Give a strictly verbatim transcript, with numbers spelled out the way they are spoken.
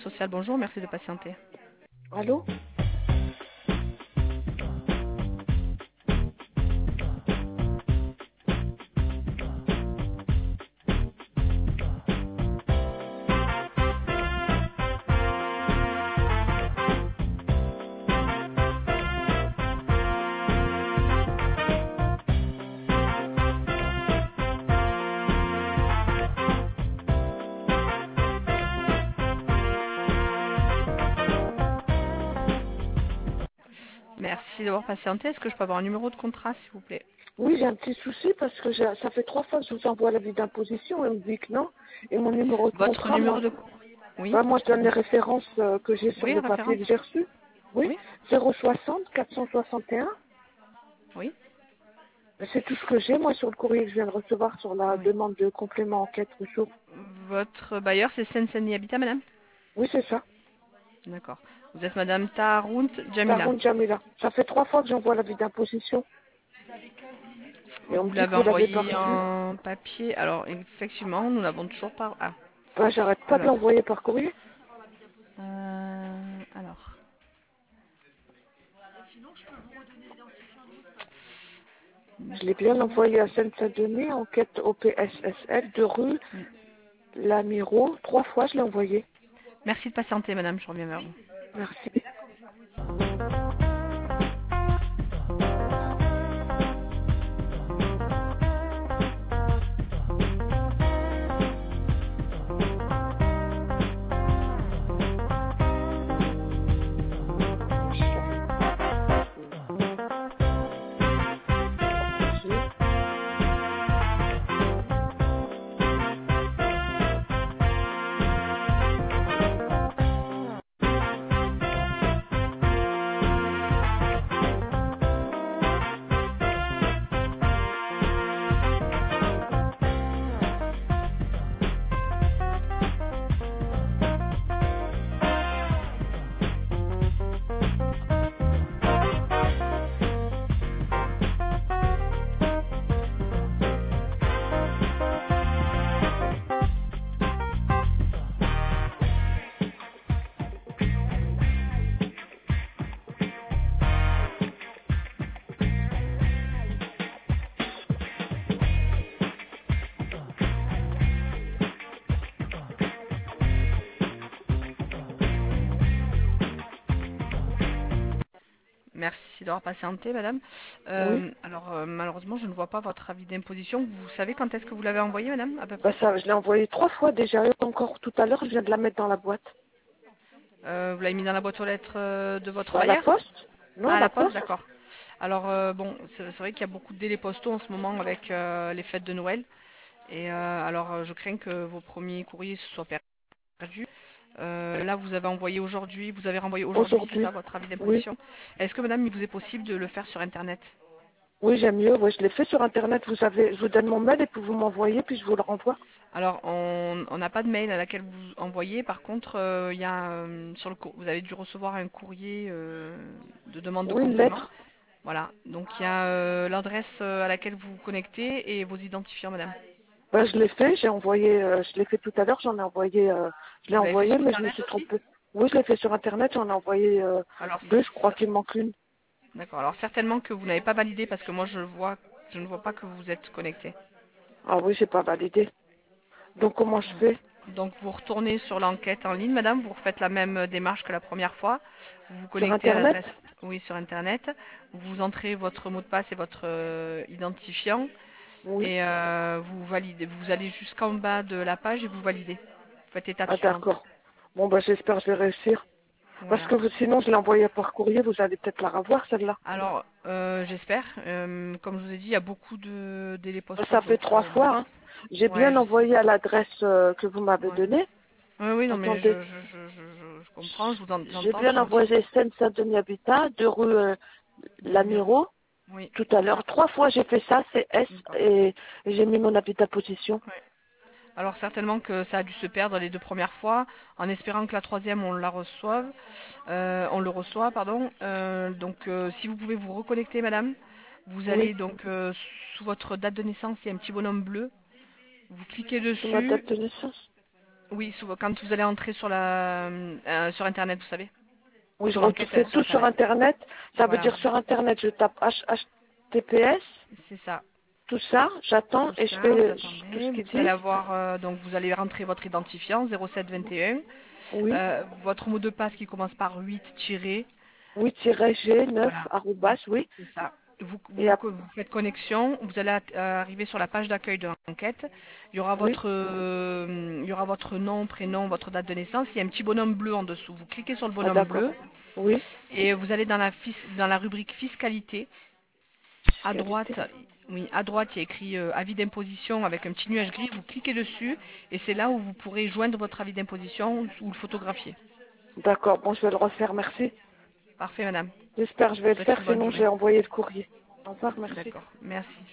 sociale, bonjour, merci de patienter. Allô? Merci d'avoir patienté. Est-ce que je peux avoir un numéro de contrat, s'il vous plaît? Oui, j'ai un petit souci parce que j'ai- ça fait trois fois que je vous envoie l'avis d'imposition et on me dit que non. Et mon numéro de Votre contrat, numéro moi, de... Oui, bah, moi je donne les références euh, que j'ai sur oui, le la papier référence. que j'ai reçu. Oui, Oui, zéro soixante quatre cent soixante et un. oui, C'est tout ce que j'ai, moi, sur le courrier que je viens de recevoir sur la oui. demande de complément enquête ressources. Votre bailleur, c'est Seine-Saint-Denis Habitat, madame? Oui, c'est ça. D'accord. Vous êtes madame Tarount Jamila. Taroun Jamila. Ça fait trois fois que j'envoie l'avis d'imposition et on me Vous dit que l'avez vous l'avez pas envoyé reçu. en papier. Alors, effectivement, nous l'avons toujours pas... Ah, Bah, j'arrête pas de alors... l'envoyer par courrier. Euh, alors... Je l'ai bien envoyé à Seine-Saint-Denis, enquête O P S S L, de rue Lamiro. Trois fois, je l'ai envoyé. Merci de patienter, madame, je reviens vers vous. Merci. Merci d'avoir patienté, madame. Oui. Euh, alors, euh, malheureusement, je ne vois pas votre avis d'imposition. Vous savez quand est-ce que vous l'avez envoyé, madame, à peu Bah près? ça, je l'ai envoyé trois fois déjà. Et encore tout à l'heure, je viens de la mettre dans la boîte. Euh, Vous l'avez mis dans la boîte aux lettres euh, de votre Bah, à la bailleur? poste. Non, Ah, à à la la poste, poste. d'accord. Alors, euh, bon, c'est c'est vrai qu'il y a beaucoup de délais postaux en ce moment avec euh, les fêtes de Noël. Et euh, alors, euh, je crains que vos premiers courriers se soient perdus. Euh, là, vous avez envoyé aujourd'hui, vous avez renvoyé aujourd'hui, c'est Aujourd'hui. ça, votre avis Oui. d'imposition. Est-ce que, madame, il vous est possible de le faire sur Internet? Oui, j'aime mieux. Ouais, je l'ai fait sur Internet. Vous savez, je vous donne mon mail et puis vous m'envoyez, puis je vous le renvoie. Alors, on on n'a pas de mail à laquelle vous envoyez. Par contre, euh, il y a euh, sur le cour- vous avez dû recevoir un courrier euh, de demande de Oui, une complément. lettre. Voilà. Donc, il y a euh, l'adresse euh, à laquelle vous vous connectez et vos identifiants, madame. Bah, je l'ai fait. J'ai envoyé. euh, je l'ai fait tout à l'heure. J'en ai envoyé. euh, je l'ai Vous l'avez fait envoyé, sur mais je me Internet suis aussi? trompée. Oui, je l'ai fait sur Internet. J'en ai envoyé euh, Alors, deux. Je crois c- qu'il me manque une. d'accord. Alors, certainement que vous n'avez pas validé parce que moi, je vois, je ne vois pas que vous êtes connecté. Ah oui, j'ai pas validé. Donc comment je fais? Donc, vous retournez sur l'enquête en ligne, madame. Vous refaites la même euh, démarche que la première fois. Vous vous Sur connectez à Internet? l'adresse, oui, sur Internet. Vous entrez votre mot de passe et votre euh, identifiant. Oui. Et euh, vous validez, vous allez jusqu'en bas de la page et vous validez. Vous faites étape Ah suivante. d'accord. Bon bah j'espère que je vais réussir. Parce Voilà. que vous- sinon je l'ai envoyé par courrier, vous allez peut-être la revoir celle-là. Alors, euh, j'espère. Euh, comme je vous ai dit, il y a beaucoup de délais postaux, Ça fait donc trois euh, fois. Hein. J'ai ouais, bien je sais. envoyé à l'adresse euh, que vous m'avez Ouais. donnée. Oui, oui, non, mais Attendez. je, je, je, je, je- je comprends, je vous en- J'ai j'entends, bien je me suis. envoyé Seine-Saint-Denis Habitat, de rue euh, Lamiro. Lamiro, Oui, tout à c'est l'heure. ça. Trois fois j'ai fait ça, c'est S, D'accord. et, et j'ai mis mon habitat position. Ouais. Alors certainement que ça a dû se perdre les deux premières fois, en espérant que la troisième on la reçoive, euh, on le reçoit, pardon. Euh, donc euh, si vous pouvez vous reconnecter, madame, vous allez Oui, donc euh, sous votre date de naissance, il y a un petit bonhomme bleu. Vous cliquez c'est ma dessus, date de naissance. Oui, sou- quand vous allez entrer sur la euh, sur internet, vous savez, Oui, je sur l'enquête refais euh, sur tout sur internet. Internet. Ça veut Voilà, dire sur Internet, je tape H H T P S, c'est ça. tout ça, j'attends Tout et je ça, vous fais tout ce attendez. qu'ils Vous allez disent. avoir euh, donc vous allez rentrer votre identifiant zéro sept vingt et un, Oui. euh, votre mot de passe qui commence par huit tiré. Oui, G neuf, Voilà, arrobas, oui. c'est ça. Vous, Et vous, après, vous faites connexion, vous allez at- euh, arriver sur la page d'accueil de l'enquête. Il y aura oui. votre, euh, il y aura votre nom, prénom, votre date de naissance. Il y a un petit bonhomme bleu en dessous. Vous cliquez sur le Ah, bonhomme d'accord. bleu Oui. et vous allez dans la, fis- dans la rubrique fiscalité. À Qualité. droite, oui, à droite, il y a écrit euh, avis d'imposition avec un petit nuage gris. Vous cliquez dessus et c'est là où vous pourrez joindre votre avis d'imposition ou le photographier. D'accord, bon, je vais le refaire, merci. Parfait, madame. J'espère que je Je vais vous le souhaite faire, une bonne sinon journée. j'ai envoyé le courrier. Au revoir, merci. D'accord. Merci.